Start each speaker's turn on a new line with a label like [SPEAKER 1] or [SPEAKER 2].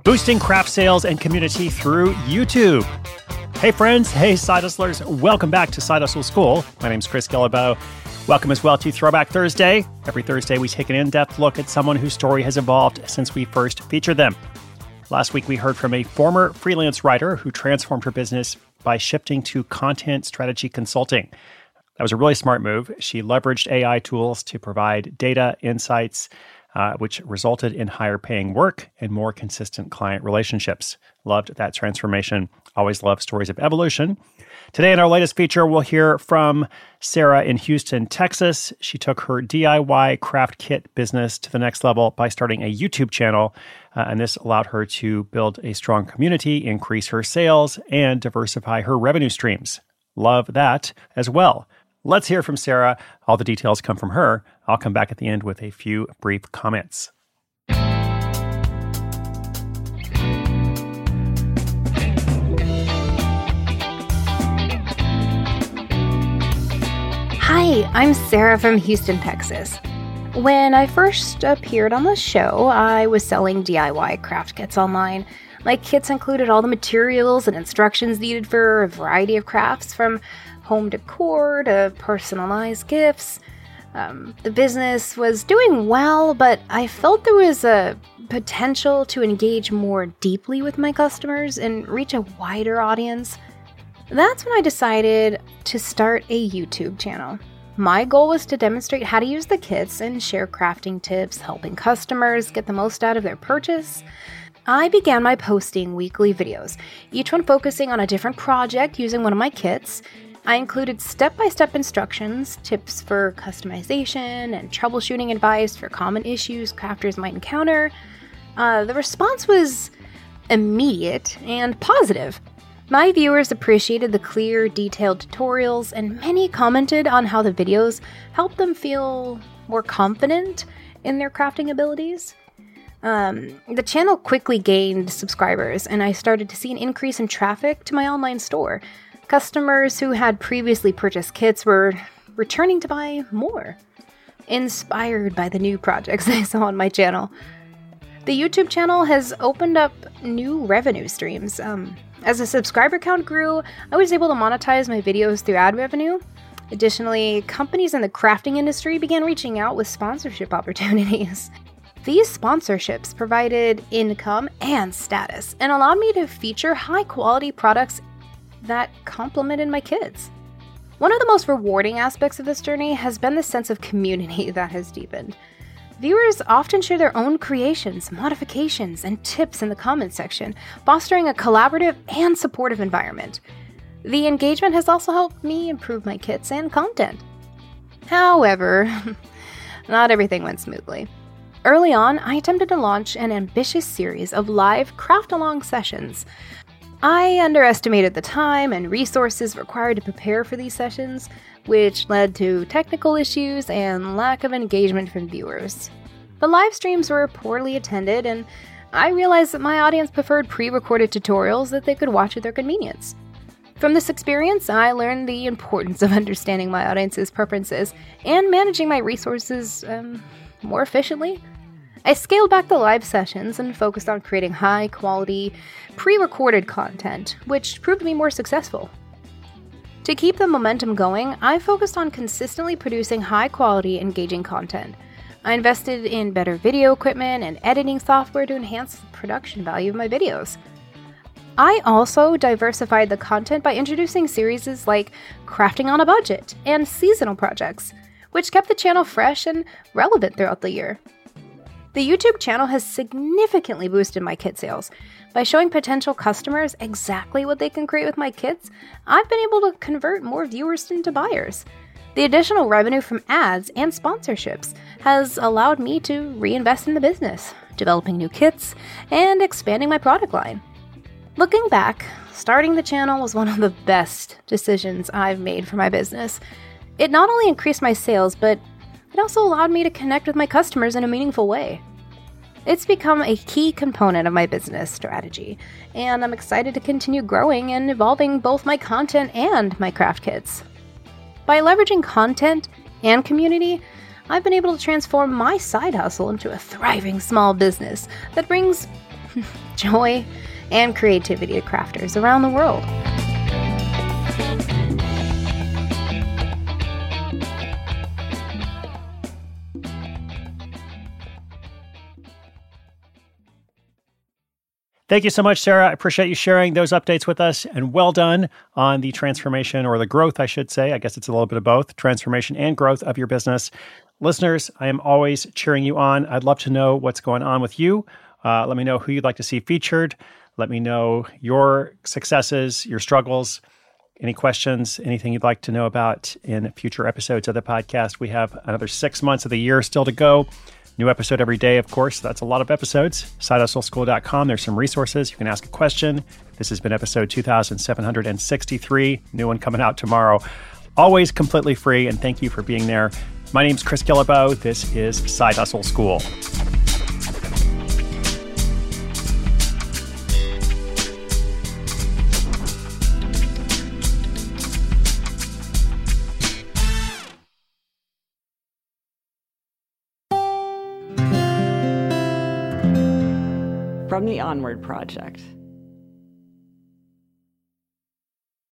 [SPEAKER 1] boosting craft sales and community through YouTube. Hey friends, hey side hustlers, welcome back to Side Hustle School. My name's Chris Guillebeau. Welcome as well to Throwback Thursday. Every Thursday we take an in-depth look at someone whose story has evolved since we first featured them. Last week we heard from a former freelance writer who transformed her business by shifting to content strategy consulting. That was a really smart move. She leveraged AI tools to provide data insights, which resulted in higher paying work and more consistent client relationships. Loved that transformation. Always love stories of evolution. Today in our latest feature, we'll hear from Sarah in Houston, Texas. She took her DIY craft kit business to the next level by starting a YouTube channel, and this allowed her to build a strong community, increase her sales, and diversify her revenue streams. Love that as well. Let's hear from Sarah. All the details come from her. I'll come back at the end with a few brief comments.
[SPEAKER 2] Hi, I'm Sarah from Houston, Texas. When I first appeared on the show, I was selling DIY craft kits online. My kits included all the materials and instructions needed for a variety of crafts, from home decor to personalized gifts. The business was doing well, but I felt there was a potential to engage more deeply with my customers and reach a wider audience. That's when I decided to start a YouTube channel. My goal was to demonstrate how to use the kits and share crafting tips, helping customers get the most out of their purchase. I began by posting weekly videos, each one focusing on a different project using one of my kits. I included step-by-step instructions, tips for customization, and troubleshooting advice for common issues crafters might encounter. The response was immediate and positive. My viewers appreciated the clear, detailed tutorials, and many commented on how the videos helped them feel more confident in their crafting abilities. The channel quickly gained subscribers, and I started to see an increase in traffic to my online store. Customers who had previously purchased kits were returning to buy more, inspired by the new projects they saw on my channel. The YouTube channel has opened up new revenue streams. As the subscriber count grew, I was able to monetize my videos through ad revenue. Additionally, companies in the crafting industry began reaching out with sponsorship opportunities. These sponsorships provided income and status and allowed me to feature high-quality products that complemented my kits. One of the most rewarding aspects of this journey has been the sense of community that has deepened. Viewers often share their own creations, modifications, and tips in the comments section, fostering a collaborative and supportive environment. The engagement has also helped me improve my kits and content. However, not everything went smoothly. Early on, I attempted to launch an ambitious series of live craft-along sessions. I underestimated the time and resources required to prepare for these sessions, which led to technical issues and lack of engagement from viewers. The live streams were poorly attended, and I realized that my audience preferred pre-recorded tutorials that they could watch at their convenience. From this experience, I learned the importance of understanding my audience's preferences and managing my resources more efficiently. I scaled back the live sessions and focused on creating high-quality, pre-recorded content, which proved to be more successful. To keep the momentum going, I focused on consistently producing high-quality, engaging content. I invested in better video equipment and editing software to enhance the production value of my videos. I also diversified the content by introducing series like Crafting on a Budget and seasonal projects, which kept the channel fresh and relevant throughout the year. The YouTube channel has significantly boosted my kit sales. By showing potential customers exactly what they can create with my kits, I've been able to convert more viewers into buyers. The additional revenue from ads and sponsorships has allowed me to reinvest in the business, developing new kits, and expanding my product line. Looking back, starting the channel was one of the best decisions I've made for my business. It not only increased my sales, but it also allowed me to connect with my customers in a meaningful way. It's become a key component of my business strategy, and I'm excited to continue growing and evolving both my content and my craft kits. By leveraging content and community, I've been able to transform my side hustle into a thriving small business that brings joy and creativity to crafters around the world.
[SPEAKER 1] Thank you so much, Sarah. I appreciate you sharing those updates with us, and well done on the transformation, or the growth, I should say. I guess it's a little bit of both, transformation and growth of your business. Listeners, I am always cheering you on. I'd love to know what's going on with you. Let me know who you'd like to see featured. Let me know your successes, your struggles, any questions, anything you'd like to know about in future episodes of the podcast. We have another 6 months of the year still to go. New episode every day, of course. That's a lot of episodes. SideHustleSchool.com. There's some resources. You can ask a question. This has been episode 2763. New one coming out tomorrow. Always completely free, and thank you for being there. My name's Chris Guillebeau. This is Side Hustle School.
[SPEAKER 3] From the Onward Project.